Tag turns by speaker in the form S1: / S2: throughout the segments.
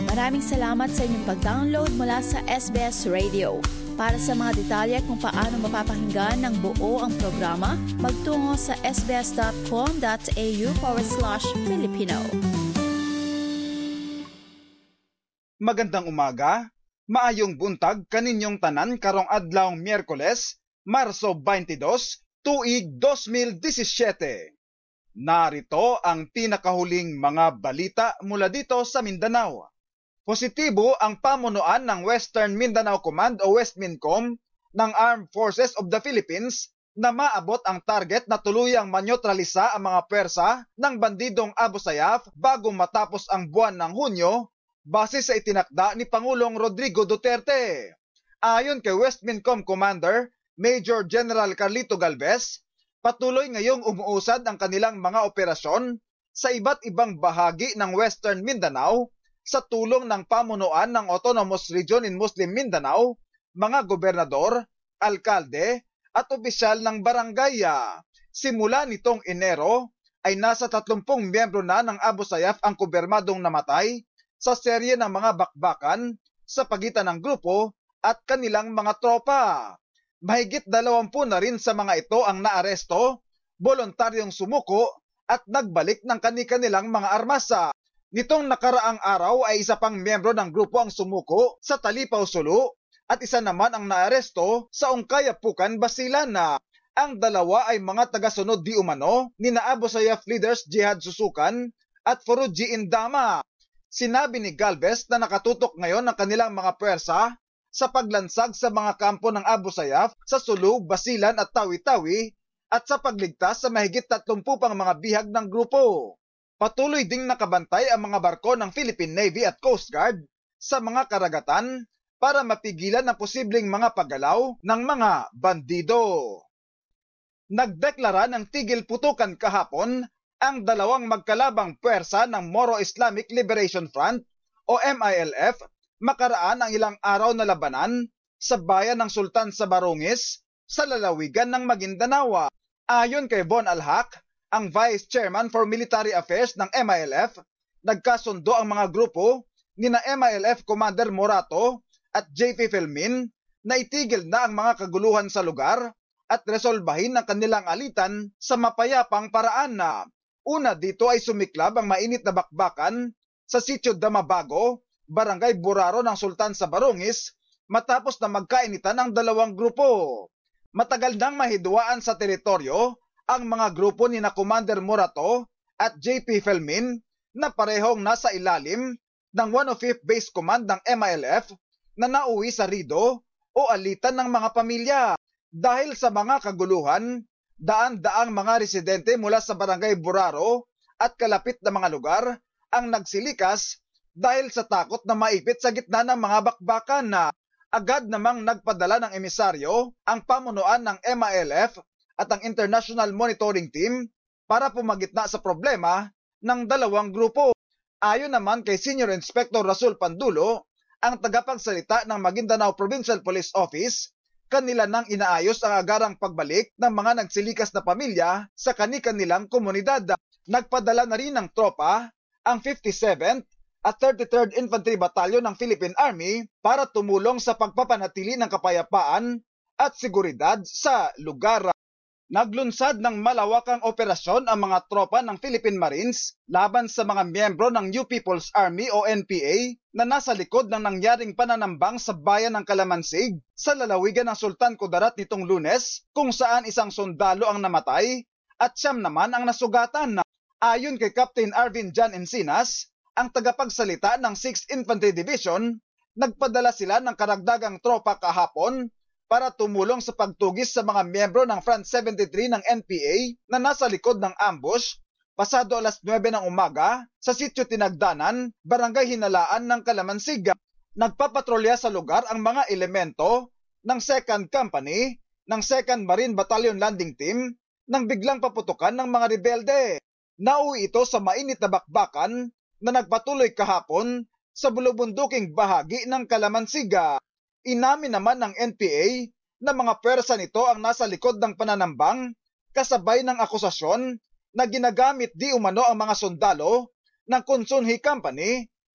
S1: Maraming salamat sa inyong pag-download mula sa SBS Radio. Para sa mga detalye kung paano mapapakinggan ng buo ang programa, magtungo sa sbs.com.au/Filipino.
S2: Magandang umaga, maayong buntag kaninyong tanan karong adlawng Miyerkules, Marso 22, tuig 2017. Narito ang pinakahuling mga balita mula dito sa Mindanao. Positibo ang pamunuan ng Western Mindanao Command o Westmincom ng Armed Forces of the Philippines na maabot ang target na tuluyang maneutralisa ang mga pwersa ng bandidong Abu Sayyaf bago matapos ang buwan ng Hunyo base sa itinakda ni Pangulong Rodrigo Duterte. Ayon kay Westmincom Commander Major General Carlito Galvez, patuloy ngayong umuusad ang kanilang mga operasyon sa iba't ibang bahagi ng Western Mindanao sa tulong ng pamunuan ng Autonomous Region in Muslim Mindanao, mga gobernador, alkalde at opisyal ng barangay. Simula nitong Enero ay nasa 30 miyembro na ng Abu Sayyaf ang kubermadong namatay sa serye ng mga bakbakan sa pagitan ng grupo at kanilang mga tropa. Mahigit 20 na rin sa mga ito ang naaresto, voluntaryong sumuko at nagbalik ng kani-kanilang mga armas. Nitong nakaraang araw ay isa pang miyembro ng grupo ang sumuko sa Talipaw, Sulu at isa naman ang naaresto sa Ongkayapukan, Basilan. Ang dalawa ay mga tagasunod di umano ni Abu Sayyaf leaders Jihad Susukan at Furuji Indama. Sinabi ni Galvez na nakatutok ngayon ang kanilang mga pwersa sa paglansag sa mga kampo ng Abu Sayyaf sa Sulu, Basilan at Tawi-Tawi at sa pagligtas sa mahigit 30 pang mga bihag ng grupo. Patuloy ding nakabantay ang mga barko ng Philippine Navy at Coast Guard sa mga karagatan para mapigilan ang posibleng mga paggalaw ng mga bandido. Nagdeklara ng tigil putukan kahapon ang dalawang magkalabang pwersa ng Moro Islamic Liberation Front o MILF makaraan ang ilang araw na labanan sa bayan ng Sultan sa Barongis sa lalawigan ng Maguindanao. Ayon kay Von Alhak, ang Vice Chairman for Military Affairs ng MILF, nagkasundo ang mga grupo ni MILF Commander Morato at JP Felmin na itigil na ang mga kaguluhan sa lugar at resolbahin ang kanilang alitan sa mapayapang paraan. Una dito ay sumiklab ang mainit na bakbakan sa Sitio Damabago, Barangay Buraro ng Sultan sa Barongis matapos na magkainitan ang dalawang grupo. Matagal nang mahidwaan sa teritoryo ang mga grupo ni Commander Morato at JP Felmin na parehong nasa ilalim ng 105th Base Command ng MILF na nauwi sa Rido o alitan ng mga pamilya. Dahil sa mga kaguluhan, daan-daang mga residente mula sa Barangay Buraro at kalapit na mga lugar ang nagsilikas dahil sa takot na maipit sa gitna ng mga bakbakan. Agad namang nagpadala ng emisaryo ang pamunuan ng MILF at ang International Monitoring Team para pumagitna sa problema ng dalawang grupo. Ayon naman kay Senior Inspector Rasul Pandulo, ang tagapagsalita ng Maguindanao Provincial Police Office, kanila nang inaayos ang agarang pagbalik ng mga nagsilikas na pamilya sa kani-kanilang komunidad. Nagpadala na rin ng tropa ang 57th at 33rd Infantry Battalion ng Philippine Army para tumulong sa pagpapanatili ng kapayapaan at seguridad sa lugar. Naglunsad ng malawakang operasyon ang mga tropa ng Philippine Marines laban sa mga miyembro ng New People's Army o NPA na nasa likod ng nangyaring pananambang sa bayan ng Kalamansig sa lalawigan ng Sultan Kudarat nitong Lunes, kung saan isang sundalo ang namatay at 9 naman ang nasugatan. Ayon kay Captain Arvin John Encinas, ang tagapagsalita ng 6th Infantry Division, nagpadala sila ng karagdagang tropa kahapon para tumulong sa pagtugis sa mga miyembro ng Front 73 ng NPA na nasa likod ng ambush pasado alas 9 ng umaga sa Sitio Tinagdanan, Barangay Hinalaan ng Kalamansig. Nagpapatrolya sa lugar ang mga elemento ng 2nd Company ng 2nd Marine Battalion Landing Team nang biglang paputukan ng mga rebelde. Nauwi ito sa mainit na bakbakan na nagpatuloy kahapon sa bulubunduking bahagi ng Kalamansig. Inamin naman ng NPA na mga pwersa nito ang nasa likod ng pananambang kasabay ng akusasyon na ginagamit di umano ang mga sundalo ng Kunsunhi Company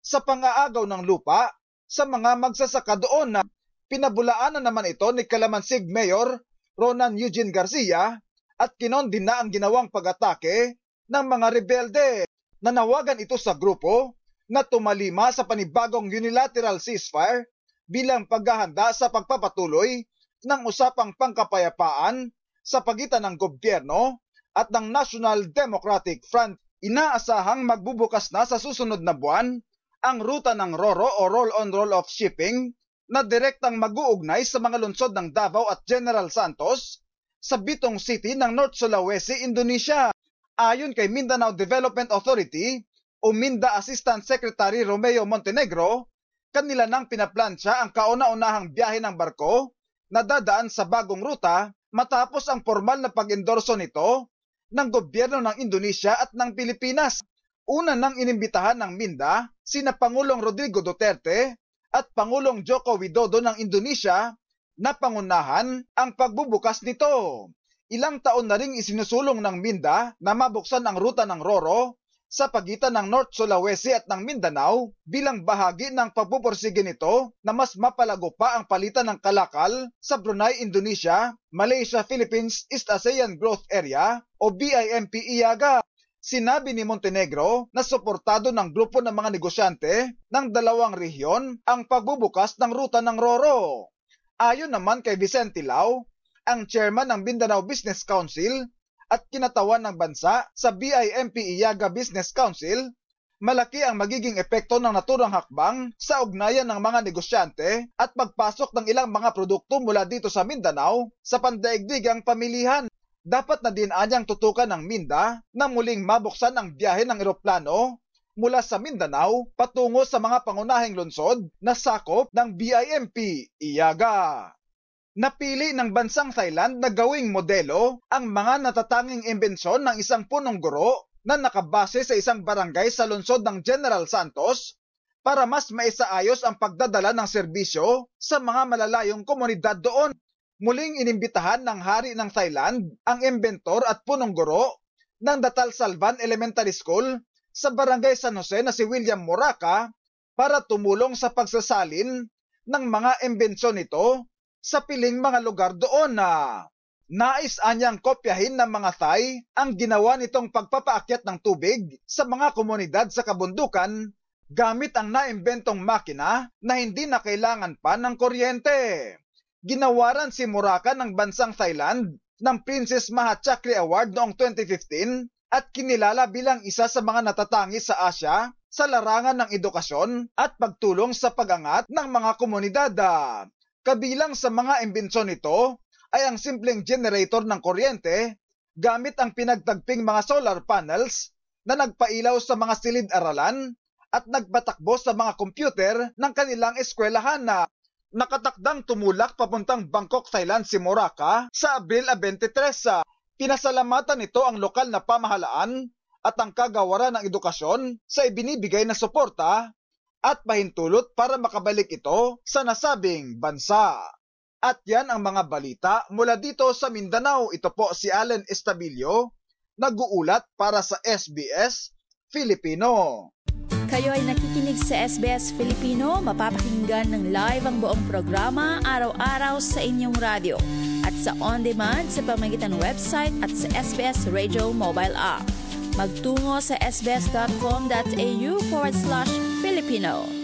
S2: sa pang-aagaw ng lupa sa mga magsasaka doon. Na pinabulaanan naman ito ni Calamansig Mayor Ronan Eugene Garcia at kinondin na ang ginawang pag-atake ng mga rebelde. Nanawagan ito sa grupo na tumalima sa panibagong unilateral ceasefire bilang paghahanda sa pagpapatuloy ng usapang pangkapayapaan sa pagitan ng gobyerno at ng National Democratic Front. Inaasahang magbubukas na sa susunod na buwan ang ruta ng RoRo o Roll-on Roll-off Shipping na direktang mag-uugnay sa mga lungsod ng Davao at General Santos sa Bitong City ng North Sulawesi, Indonesia. Ayon kay Mindanao Development Authority o MINDA Assistant Secretary Romeo Montenegro, kanila nang pinaplansya ang kauna-unahang biyahe ng barko na dadaan sa bagong ruta matapos ang formal na pag-endorso nito ng gobyerno ng Indonesia at ng Pilipinas. Una nang inimbitahan ng MINDA sina Pangulong Rodrigo Duterte at Pangulong Joko Widodo ng Indonesia na pangunahan ang pagbubukas nito. Ilang taon na ring isinusulong ng MINDA na mabuksan ang ruta ng RoRo sa pagitan ng North Sulawesi at ng Mindanao bilang bahagi ng pagpupursige nito na mas mapalago pa ang palitan ng kalakal sa Brunei, Indonesia, Malaysia, Philippines, East ASEAN Growth Area o BIMP-IAGA. Sinabi ni Montenegro na suportado ng grupo ng mga negosyante ng dalawang rehiyon ang pagbubukas ng ruta ng RoRo. Ayon naman kay Vicente Lau, ang chairman ng Mindanao Business Council at kinatawan ng bansa sa BIMP-IAGA Business Council, malaki ang magiging epekto ng naturang hakbang sa ugnayan ng mga negosyante at pagpasok ng ilang mga produkto mula dito sa Mindanao sa pandaigdigang pamilihan. Dapat na din anyang tutukan ng MINDA na muling mabuksan ang biyahe ng eroplano mula sa Mindanao patungo sa mga pangunahing lungsod na sakop ng BIMP-IAGA. Napili ng bansang Thailand na gawing modelo ang mga natatanging imbensyon ng isang punong guro na nakabase sa isang barangay sa lungsod ng General Santos para mas maisaayos ang pagdadala ng serbisyo sa mga malalayong komunidad doon. Muling inimbitahan ng hari ng Thailand ang imbentor at punong guro ng Datal Salvan Elementary School sa Barangay San Jose na si William Moraca para tumulong sa pagsasalin ng mga imbensyon nito sa piling mga lugar doon. Na nais anyang kopyahin ng mga Thai ang ginawa nitong pagpapaakyat ng tubig sa mga komunidad sa kabundukan gamit ang naimbentong makina na hindi na kailangan pa ng kuryente. Ginawaran si Moraca ng bansang Thailand ng Princess Mahachakri Award noong 2015 at kinilala bilang isa sa mga natatangi sa Asia sa larangan ng edukasyon at pagtulong sa pag-angat ng mga komunidad. Kabilang sa mga imbensyon nito ay ang simpleng generator ng kuryente gamit ang pinagtagping mga solar panels na nagpailaw sa mga silid-aralan at nagpatakbo sa mga computer ng kanilang eskwelahan. Na nakatakdang tumulak papuntang Bangkok, Thailand si Moraca sa Abril 23. Pinasalamatan nito ang lokal na pamahalaan at ang kagawaran ng edukasyon sa ibinibigay na suporta at pahintulot para makabalik ito sa nasabing bansa. At yan ang mga balita mula dito sa Mindanao. Ito po si Allen Estabilio, nag-uulat para sa SBS Filipino.
S1: Kayo ay nakikinig sa SBS Filipino, mapapakinggan ng live ang buong programa araw-araw sa inyong radyo at sa on-demand sa pamamagitan ng website at sa SBS Radio mobile app. Magtungo sa sbs.com.au/Filipino.